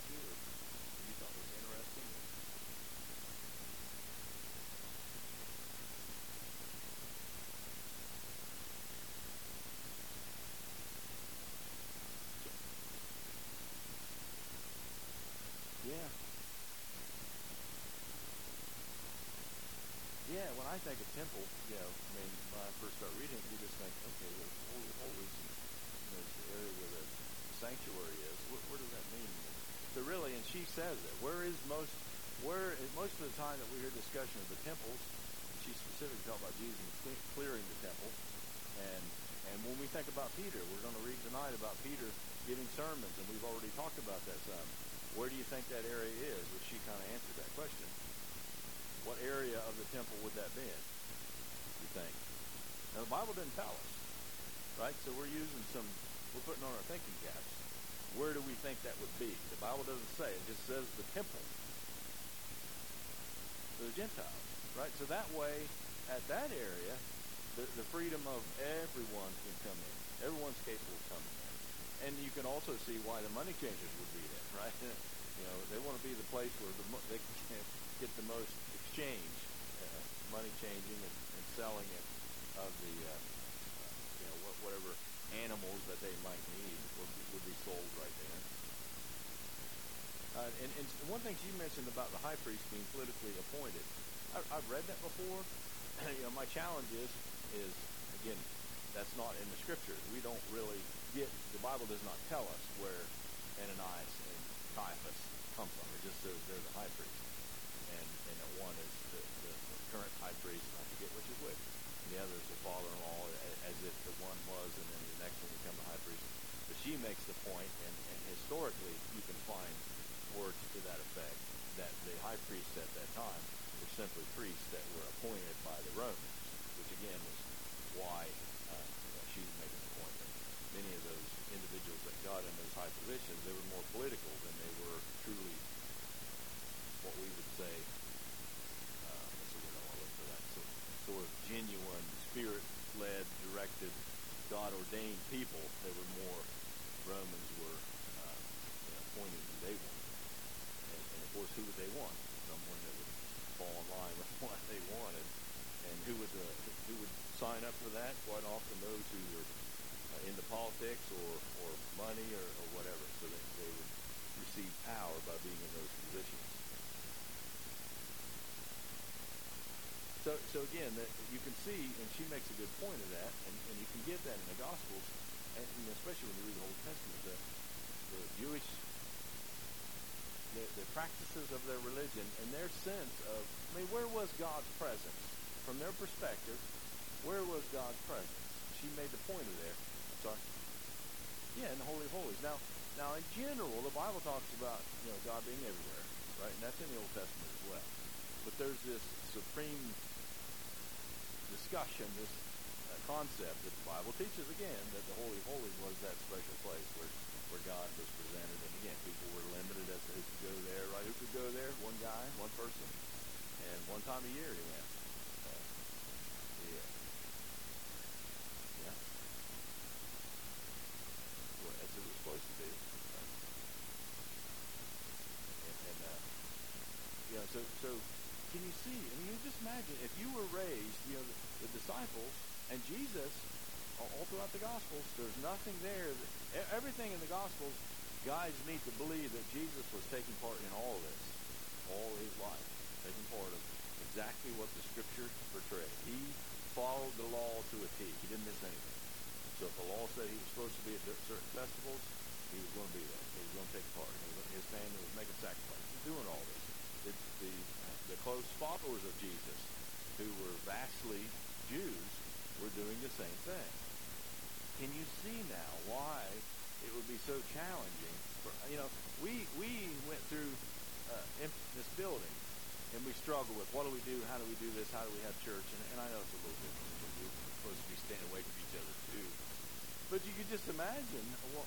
you, or you thought was interesting? Yeah. Yeah, when I think of temple, I mean, when I first start reading it, you just think, okay, well, holy of holies, and it's the area where the sanctuary is. Where does that mean? So really, and she says it. Most of the time that we hear discussion of the temples, she specifically talks about Jesus clearing the temple, and when we think about Peter, we're going to read tonight about Peter giving sermons, and we've already talked about that some. Where do you think that area is? Which she kind of answered that question. What area of the temple would that be in, you think? Now, the Bible didn't tell us, right? So we're putting on our thinking caps. Where do we think that would be? The Bible doesn't say. It just says the temple to the Gentiles, right? So that way, at that area, the freedom of everyone can come in. Everyone's capable of coming in. And you can also see why the money changers would be there, right? They want to be the place where they can get the most exchange, money changing and selling it of the, whatever animals that they might need would be sold right there. And one thing she mentioned about the high priest being politically appointed, I've read that before. My challenge is again, that's not in the scriptures. We don't really the Bible does not tell us where Ananias and Caiaphas come from. It just says they're the high priest. And that one is the current high priest, and I forget which is which. And the other is the father-in-law, as if the one was, and then the next one become the high priest. But she makes the point, and historically you can find words to that effect, that the high priests at that time were simply priests that were appointed by the Romans, which again was why she's making the point that many of those individuals that got in those high positions, they were more political than they were truly what we would say, so we don't want to look for that, so sort of genuine, spirit-led, directed, God-ordained people. They were more, Romans were appointed who they wanted. And of course, who would they want? Someone that would fall in line with what they wanted. And who would sign up for that? Quite often those who were into politics or money or whatever, so that they would receive power by being in those positions. So again, you can see, and she makes a good point of that, and you can get that in the Gospels, and especially when you read the Old Testament, the Jewish, the practices of their religion and their sense of, where was God's presence? From their perspective, where was God's presence? She made the point of there. I'm sorry. Yeah, in the Holy of Holies. Now in general, the Bible talks about God being everywhere, right? And that's in the Old Testament as well. But there's this supreme discussion, this concept that the Bible teaches again, that the Holy of Holies was that special place where God was presented. And again, people were limited as to who could go there, right? Who could go there? One guy, one person. And one time a year he went. Yeah. Well, that's what it was supposed to be. Right? So can you see? You just imagine if you were raised, the disciples and Jesus, all throughout the Gospels, there's nothing there. Everything in the Gospels guides me to believe that Jesus was taking part in all of this, all his life, taking part of exactly what the Scriptures portray. He followed the law to a T. He didn't miss anything. So if the law said he was supposed to be at certain festivals, he was going to be there. He was going to take part. His family was making sacrifices. He was doing all this. The close followers of Jesus, who were vastly Jews, were doing the same thing. Can you see now why it would be so challenging? We went through this building, and we struggle with what do we do, how do we do this, how do we have church, and I know it's a little different. We're supposed to be standing away from each other too. But you could just imagine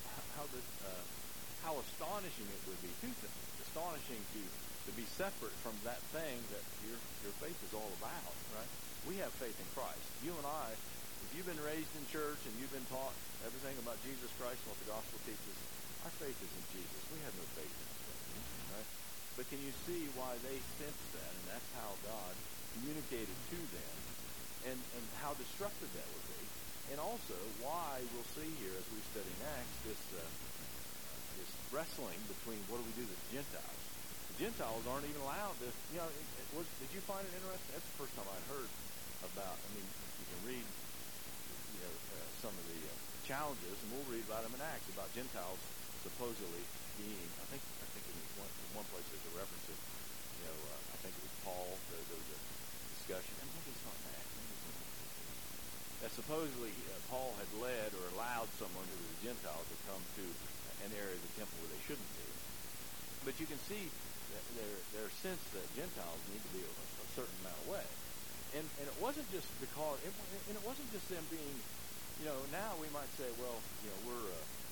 how astonishing it would be. Two things. Astonishing to be separate from that thing that your faith is all about, right? We have faith in Christ. You and I, if you've been raised in church and you've been taught everything about Jesus Christ and what the gospel teaches, our faith is in Jesus. We have no faith in ourselves. right? But can you see why they sensed that, and that's how God communicated to them, and how destructive that would be, and also why we'll see here as we study in Acts this wrestling between what do we do to the Gentiles. The Gentiles aren't even allowed to, did you find it interesting? That's the first time I heard about, you can read, some of the challenges, and we'll read about them in Acts, about Gentiles supposedly being, I think in one place there's a reference to, I think it was Paul, there was a discussion, and maybe it's not in Acts, maybe it's in that supposedly Paul had led or allowed someone who was a Gentile to come to an area of the temple where they shouldn't be. But you can see their sense that Gentiles need to be a certain amount of way. And it wasn't just because, and it wasn't just them being, now we might say, well, we're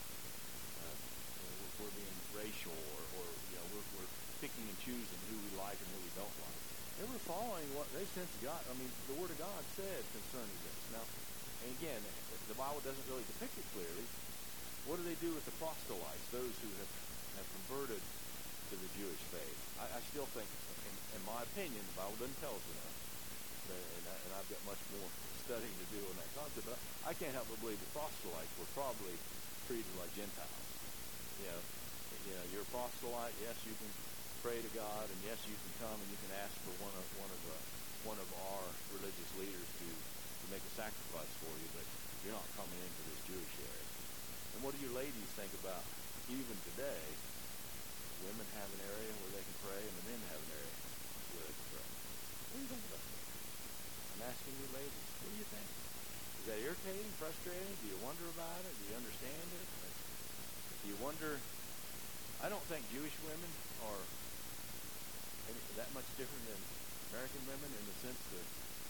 being racial, or we're picking and choosing who we like and who we don't like. They were following what they sensed God. The Word of God said concerning this. Now, and again, the Bible doesn't really depict it clearly. What do they do with the proselytes, those who have converted to the Jewish faith? I still think, in my opinion, the Bible doesn't tell us enough. And I've got much more studying to do on that concept, but I can't help but believe the proselytes were probably treated like Gentiles. You're a proselyte. Yes, you can pray to God, and yes, you can come and you can ask for one of our religious leaders to make a sacrifice for you, but you're not coming into this Jewish area. And what do you ladies think about even today? Women have an area where they can pray, and the men have an area where they can pray. What do you think about that? I'm asking you ladies, what do you think? Is that irritating, frustrating? Do you wonder about it? Do you understand it? Do you wonder? I don't think Jewish women are that much different than American women in the sense that,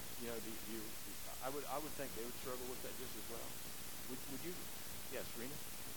I would think they would struggle with that just as well. Would you? Yes, Rena?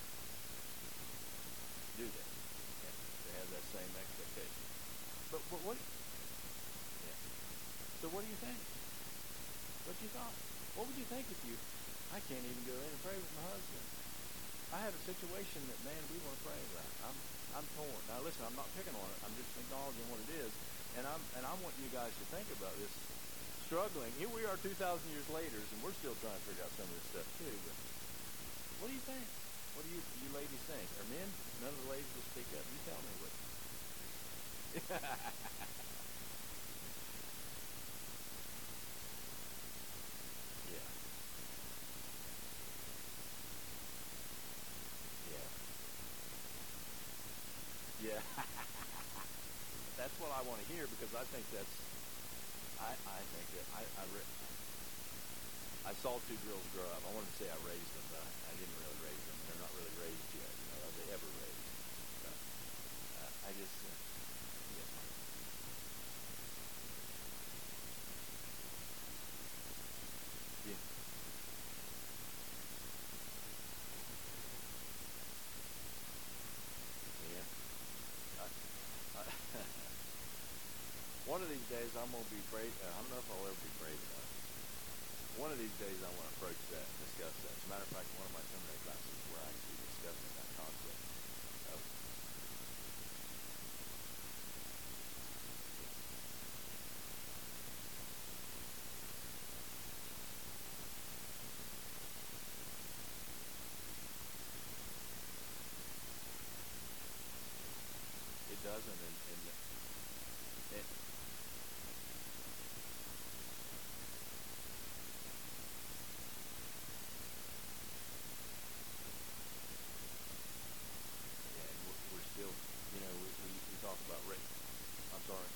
Do they? Yeah, they have that same expectation. But what? Yeah. So what do you think? What you thought? What would you think if I can't even go in and pray with my husband. I have a situation that, man, we want to pray about. I'm torn. Now, listen, I'm not picking on it. I'm just acknowledging what it is. And I want you guys to think about this. Struggling. Here we are 2,000 years later, and we're still trying to figure out some of this stuff, too. But what do you think? What do you ladies think? Or men? None of the ladies will speak up. You tell me what. Yeah. Yeah. Yeah. That's what I want to hear, because I think that's, I think that I saw two girls grow up. I wanted to say I raised them, but I didn't really raise them. They're not really raised yet. Are they ever raised? So, I just, yes, ma'am. Yeah. Yeah. One of these days I'm going to be brave. I don't know if I'll ever be brave enough. One of these days I want to approach that and discuss that. As a matter of fact, one of my seminary classes is where I actually discussing that concept. Of, it doesn't, and yeah, and we're still, we talk about race. I'm sorry.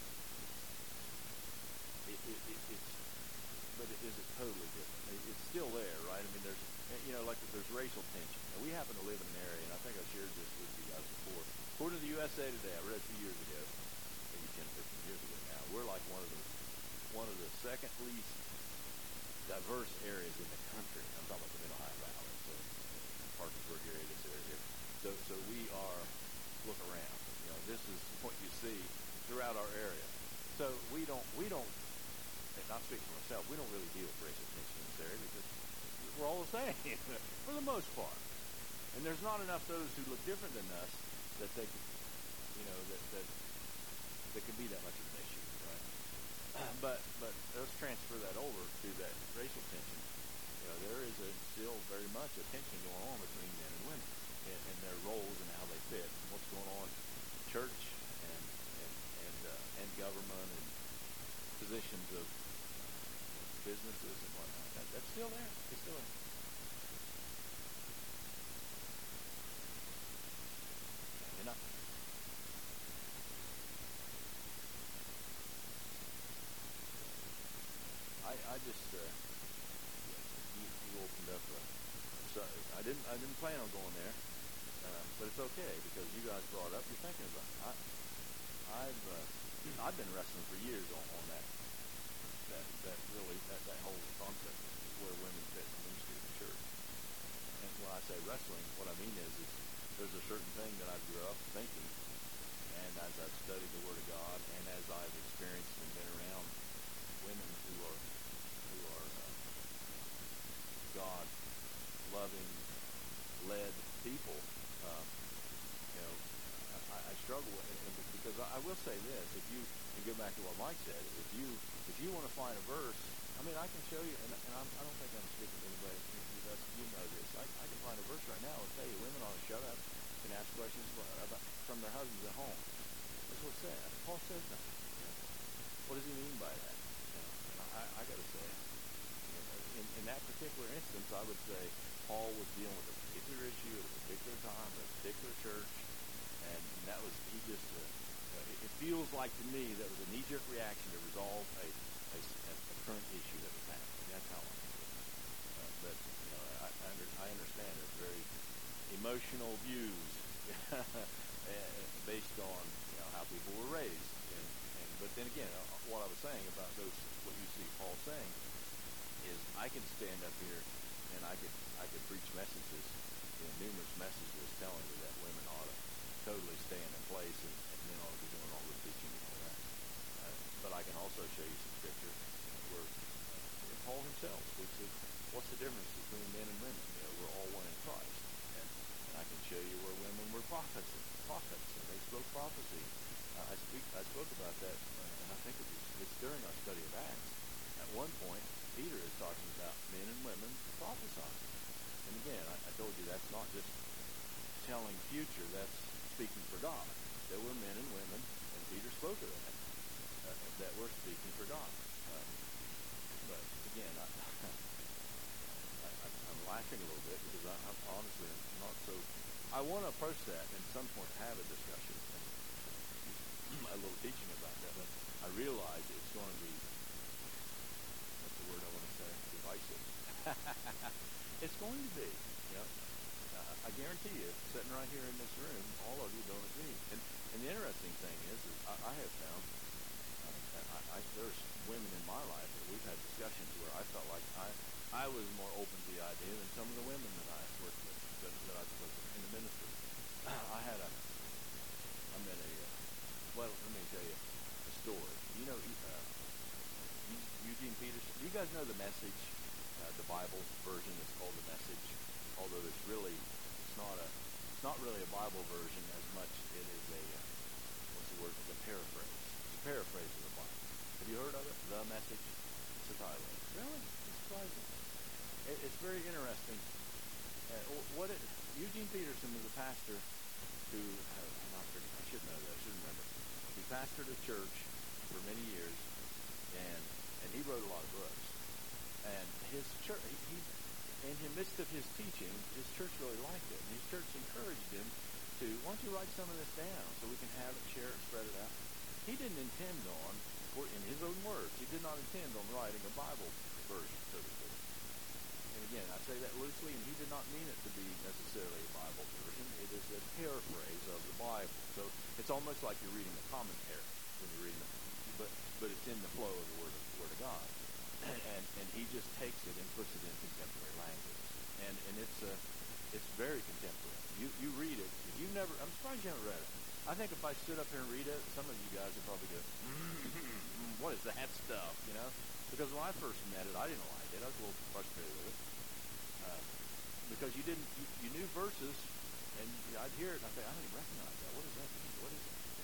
It's, but is it totally different? It's still there, right? I mean, like there's racial tension. And we happen to live in an area, and I think I shared this with you guys before. According to the USA Today, I read it a few years ago, maybe 10, 15 years ago now. We're like one of the second least diverse areas in the country. I'm talking about the Mid-Ohio Valley, so Parkersburg area, this area here. So we are, look around. This is what you see throughout our area. So we don't, and I'll speak for myself, we don't really deal with racial tension in this area because we're all the same for the most part. And there's not enough those who look different than us that they can, that could be that much of an issue, right? But let's transfer that over to that racial tension. There is still very much a tension going on between men and women and their roles and how they fit and what's going on in church and government and positions of businesses and whatnot. That's still there. It's still there. And I just you opened up. So I didn't plan on going there, but it's okay because you guys brought it up. You're thinking about it. I've been wrestling for years on that whole concept of where women fit in ministry in the church. And when I say wrestling, what I mean is there's a certain thing that I grew up thinking, and as I've studied the Word of God, and as I've experienced and been around women who are God loving, led people, I struggle with it because I will say this: if you and go back to what Mike said, if you want to find a verse, I mean, I can show you, and I don't think I'm speaking to anybody. You know this. I can find a verse right now and tell you women ought to shut up and ask questions from their husbands at home. That's what it says. Paul says that. What does he mean by that? And I got to say, in that particular instance, I would say Paul was dealing with a particular issue at a particular time, at a particular church, and that was, it feels like to me that was a knee-jerk reaction to resolve a current issue that was happening. That's how I feel. But I understand there's very emotional views based on how people were raised, but then again, what I was saying about what you see Paul saying is I can stand up here and I could preach messages, numerous messages telling you that women ought to totally stay in their place and men ought to be doing all the teaching and all that. But I can also show you some scripture where Paul himself speaks of what's the difference between men and women. We're all one in Christ. And I can show you where women were prophets, and they spoke prophecy. I spoke about that, and I think it's during our study of Acts. At one point, Peter is talking about men and women prophesying. And again, I told you that's not just telling future, that's speaking for God. There were men and women, and Peter spoke of that were speaking for God. But again, I'm laughing a little bit because I'm honestly not so. I want to approach that and at some point have a discussion and a little teaching about that, but I realize it's going to be, what's the word I want to say, divisive. It's going to be, I guarantee you, sitting right here in this room, all of you don't agree. And the interesting thing is I have found, there's women in my life that we've had discussions where I felt like I was more open to the idea than some of the women that I worked with, that I've spoken in the ministry. Well, let me tell you a story. Eugene Peterson. Do you guys know the Message, the Bible version that's called the Message? Although it's not really a Bible version as much. It is what's the word? It's a paraphrase. It's a paraphrase of the Bible. Have you heard of it? The Message. It's the title. Really? It's surprising. It's very interesting. Eugene Peterson was a pastor who, I should know that. I should remember. He pastored a church for many years, and he wrote a lot of books. And his church, in the midst of his teaching, his church really liked it. And his church encouraged him to, why don't you write some of this down so we can have it, share it, spread it out. He didn't intend on, or in his own words, he did not intend on writing a Bible version, so to speak. And again, I say that loosely, and he did not mean it to be necessarily a Bible version. It is a paraphrase of the Bible. So it's almost like you're reading a commentary when you're reading it, but it's in the flow of the Word of God. And he just takes it and puts it in contemporary language. And it's very contemporary. You read it. If you never, I'm surprised you haven't read it. I think if I stood up here and read it, some of you guys would probably go, what is that stuff, Because when I first met it, I didn't like it. I was a little frustrated with it. Because you knew verses, and I'd hear it, and I'd think, I don't even recognize that. What does that mean? What is it?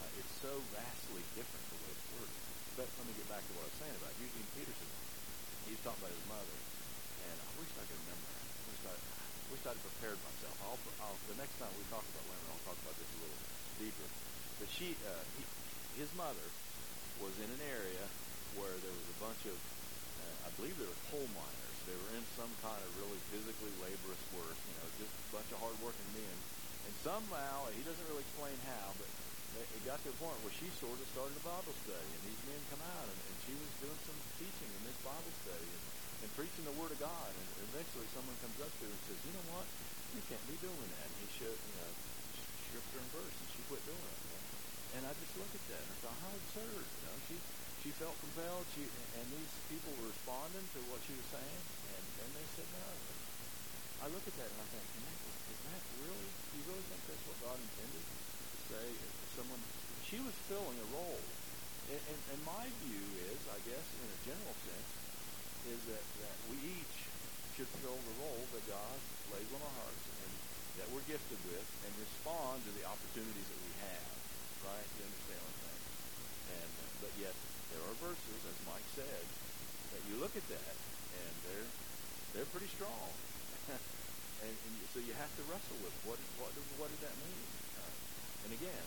it's so vastly different the way it's worded. But let me get back to what I was saying about Eugene Peterson. He was talking about his mother, and I wish I could remember. I wish I'd prepared myself. The next time we talk about women, I'll talk about this a little deeper. But his mother was in an area where there was a bunch of, I believe they were coal miners. They were in some kind of really physically laborious work, just a bunch of hard-working men. And somehow, he doesn't really explain how, but it got to a point where she sort of started a Bible study, and these men come out, and she was doing some teaching in this Bible study and preaching the Word of God. And eventually someone comes up to her and says, you know what? You can't be doing that. And he showed, scripture and verse, and she quit doing it. And I just look at that, and I thought, how absurd. She felt compelled, and these people were responding to what she was saying, and they said no. I look at that and I think, is that really, do you really think that's what God intended to say to someone? She was filling a role. And my view is, I guess, in a general sense, is that we each should fill the role that God lays on our hearts and that we're gifted with and respond to the opportunities that we have, right? You understand what I'm saying? But yet, there are verses, as Mike said, that you look at that, and they're pretty strong. And so you have to wrestle with what does that mean? And again,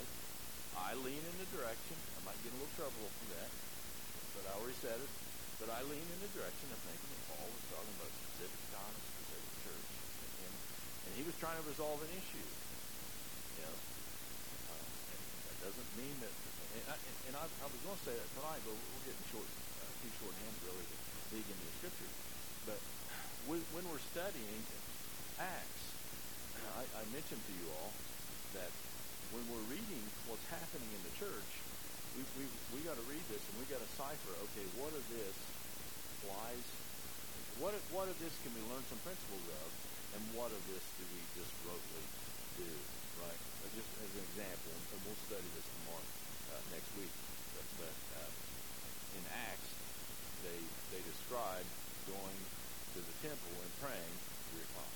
I lean in the direction. I might get in a little trouble for that, but I already said it. But I lean in the direction of thinking that Paul was talking about a specific time, a specific church, and he was trying to resolve an issue. And that doesn't mean that. And I was going to say that tonight, but we're getting too short-handed really to dig into the scriptures. But when we're studying Acts, I mentioned to you all that when we're reading what's happening in the church, we got to read this and we got to cipher. Okay, what of this applies? What of this can we learn some principles of, and what of this do we just rotely do? Right? Just as an example, and we'll study this tomorrow next week. But in Acts, they describe going to the temple and praying 3 o'clock.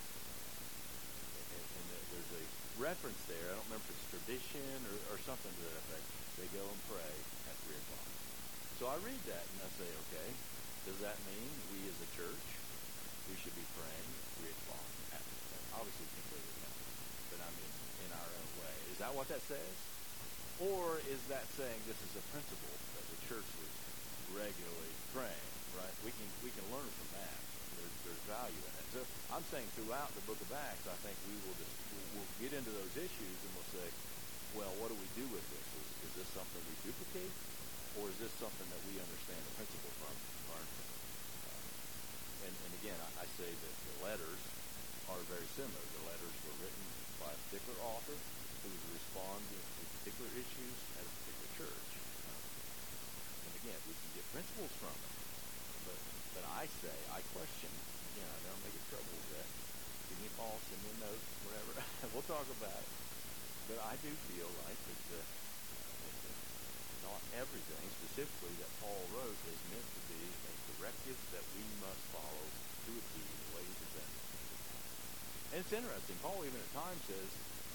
And there's a reference there. I don't remember if it's tradition or something to that effect. They go and pray at 3 o'clock. So I read that and I say, okay, does that mean we as a church, we should be praying at 3 o'clock? Obviously completely no. But I mean, in our own way. Is that what that says? Or is that saying this is a principle that the church was regularly praying, right? We can learn from that. There's value in it. So I'm saying throughout the book of Acts, I think we'll get into those issues and we'll say, well, what do we do with this? Is this something we duplicate, or is this something that we understand the principle from and learn from? And again, I say that the letters are very similar. The letters were written by a particular author who was responding to particular issues at a particular church. And again, we can get principles from it. But I question, again, I don't make it trouble with that. Give me a call, send me a note, whatever. We'll talk about it. But I do feel like that not everything, specifically that Paul wrote, is meant to be a directive that we must follow to a T the way he presented it. And it's interesting. Paul even at times says,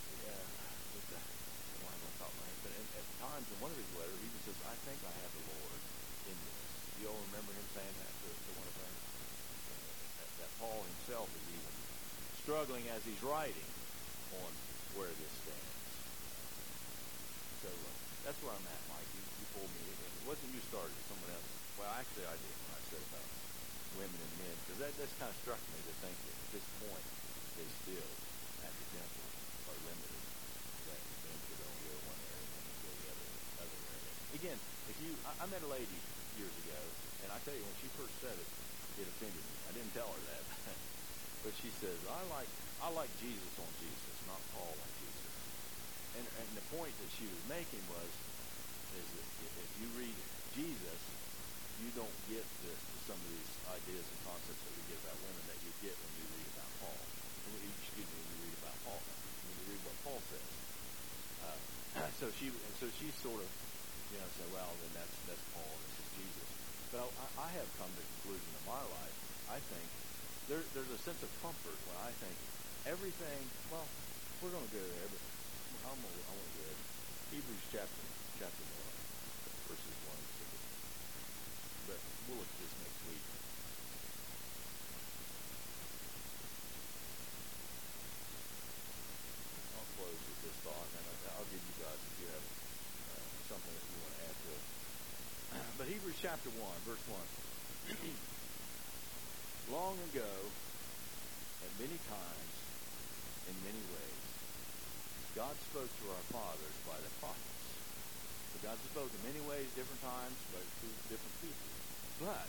at times in one of his letters, he even says, I think I have the Lord in this. You all remember him saying that to one of them? That Paul himself is even struggling as he's writing on where this stands. So that's where I'm at, Mike. You pulled me in. It wasn't you started, someone else. Well, actually I did when I said about women and men, because that kind of struck me to think that at this point they still, at the temple, are limited. That men could only go one area and women go the other area. Again, I met a lady years ago, and I tell you, when she first said it, it offended me. I didn't tell her that. But she says, I like Jesus on Jesus, not Paul on Jesus. And the point that she was making is that if you read Jesus, you don't get some of these ideas and concepts that we get about women that you get when you read about Paul. When you read about Paul. When you read what Paul says. So she sort of, said, well, then that's Paul and this is Jesus. But I have come to the conclusion in my life, I think there's a sense of comfort when I think everything, well, we're going to go there, but I want to go there. Hebrews chapter 1, verses 1 and 2. But we'll look at this next week. I'll close with this thought, and I'll give you guys, if you have something that you want to add to it. But Hebrews chapter 1, verse 1. Long ago, at many times, in many ways, God spoke to our fathers by the prophets. So God spoke in many ways, different times, but to different people. But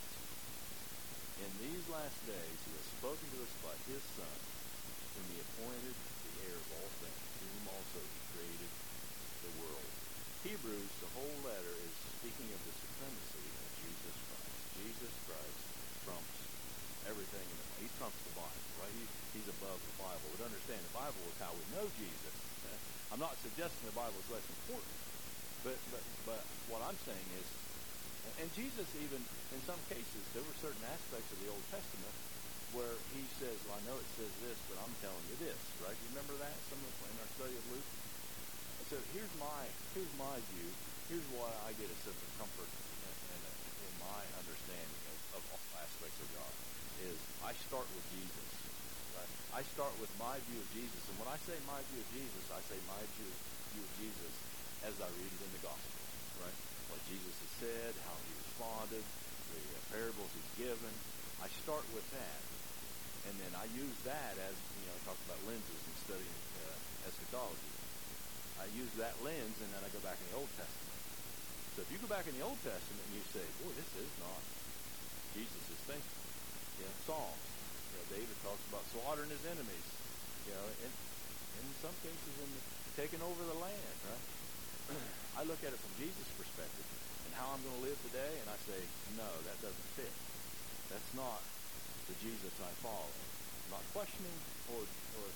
in these last days, he has spoken to us by his Son, whom he appointed the heir of all things, through whom also he created the world. Hebrews, the whole letter, is speaking of the supremacy of Jesus Christ. Jesus Christ trumps everything in the Bible. He trumps the Bible, right? He's above the Bible. But understand, the Bible is how we know Jesus. I'm not suggesting the Bible is less important, but what I'm saying is, and Jesus even, in some cases, there were certain aspects of the Old Testament where he says, well, I know it says this, but I'm telling you this, right? You remember that in our study of Luke? So here's my view. Here's why I get a sense of comfort in my understanding of all aspects of God, is I start with Jesus. Right? I start with my view of Jesus. And when I say my view of Jesus, I say my view of Jesus as I read it in the Gospels. Right? What Jesus has said, how he responded, the parables he's given. I start with that. And then I use that as, I talk about lenses and studying eschatology. I use that lens, and then I go back in the Old Testament. So if you go back in the Old Testament and you say, boy, this is not Jesus' thinking. Psalms. David talks about slaughtering his enemies. And in some cases, taking over the land, right? I look at it from Jesus' perspective and how I'm going to live today, and I say, no, that doesn't fit. That's not the Jesus I follow. I'm not questioning or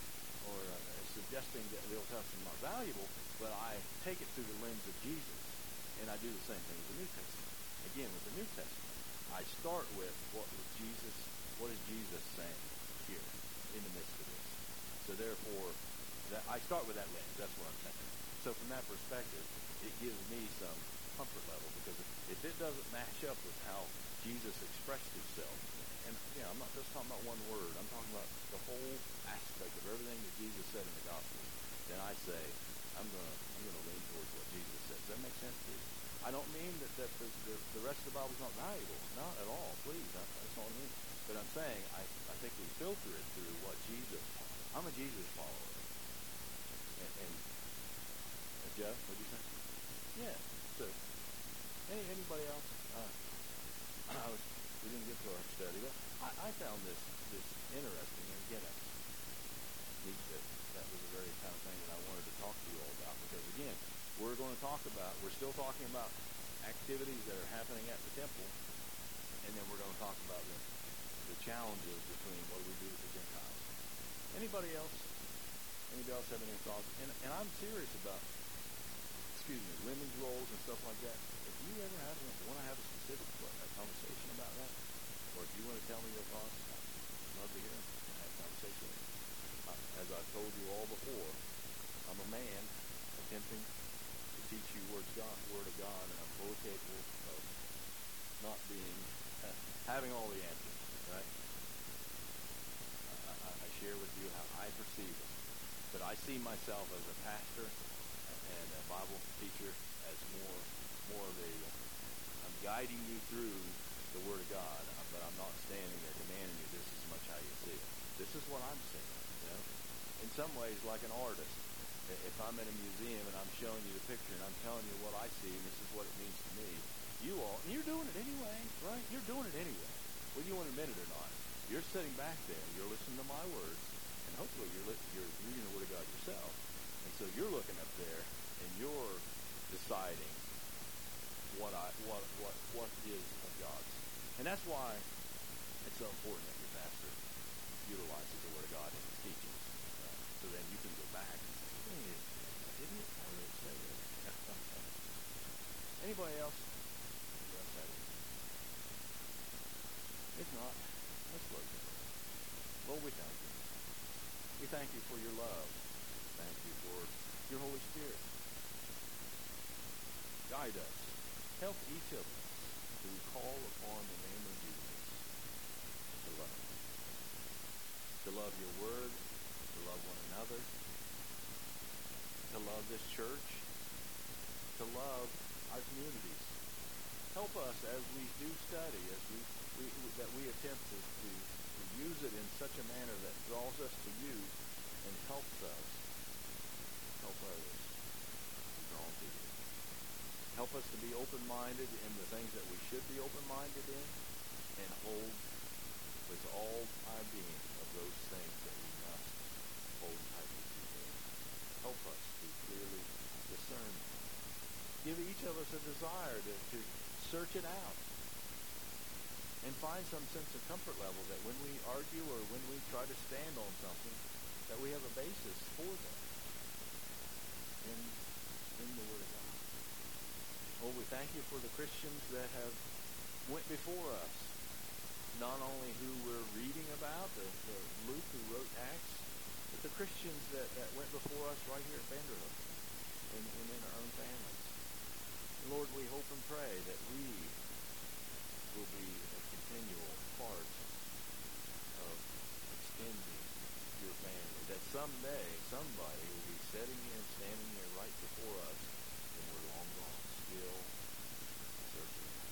suggesting that the Old Testament is not valuable, but I take it through the lens of Jesus, and I do the same thing with the New Testament. Again, with the New Testament, I start with what is Jesus saying here in the midst of this. So therefore, I start with that lens. That's what I'm saying. So from that perspective, it gives me some comfort level, because if it doesn't match up with how Jesus expressed himself, and I'm not just talking about one word, I'm talking about the whole aspect of everything that Jesus said in the gospel, then I say, I'm gonna lean towards what Jesus said. Does that make sense to you? I don't mean that the rest of the Bible is not valuable. Not at all. Please, that's not what I mean. But I'm saying I think we filter it through what Jesus. I'm a Jesus follower. And Jeff, what did you say? Yeah. So anybody else? We didn't get to our study, but I found this interesting. And again, that was a very kind of thing that I wanted to talk to you all about, because again, we're still talking about activities that are happening at the temple, and then we're going to talk about the challenges between what we do with the Gentiles. Anybody else have any thoughts? And I'm serious about, women's roles and stuff like that. If you ever want to have a specific conversation about that, or if you want to tell me your thoughts, I'd love to hear them and have a conversation. As I've told you all before, I'm a man attempting to teach you Word of God, and I'm fully capable of not having all the answers, right? I share with you how I perceive it. But I see myself as a pastor and a Bible teacher as more of I'm guiding you through the Word of God, but I'm not standing there commanding you, this is much how you see it. This is what I'm seeing, In some ways, like an artist. If I'm in a museum and I'm showing you the picture and I'm telling you what I see and this is what it means to me, and you're doing it anyway, right? You're doing it anyway, whether you want to admit it or not. You're sitting back there and you're listening to my words, and hopefully you're reading the Word of God yourself. And so you're looking up there and you're deciding what is of God's. And that's why it's so important that your pastor utilizes the Word of God in his teachings. So then you can go back and say, hey, didn't it really say that? Anybody else? If not, let's close it. Lord, we thank you. We thank you for your love. Thank you for your Holy Spirit. Guide us. Help each of us to call upon the name of Jesus to love. To love your word, to love one another, to love this church, to love our communities. Help us as we do study, as we attempt to use it in such a manner that draws us to you and helps us help others be drawn to you. Help us to be open-minded in the things that we should be open-minded in, and hold with all our being of those things that we must hold tightly to. Help us to clearly discern. Give each of us a desire to search it out and find some sense of comfort level that when we argue or when we try to stand on something, that we have a basis for that in the Word of God. Oh, we thank you for the Christians that have went before us, not only who we're reading about, the Luke who wrote Acts, but the Christians that went before us right here at Vanderhook and in our own families. Lord, we hope and pray that we will be a continual part of extending your family, that someday somebody will be standing here right before us when we're long gone, still searching.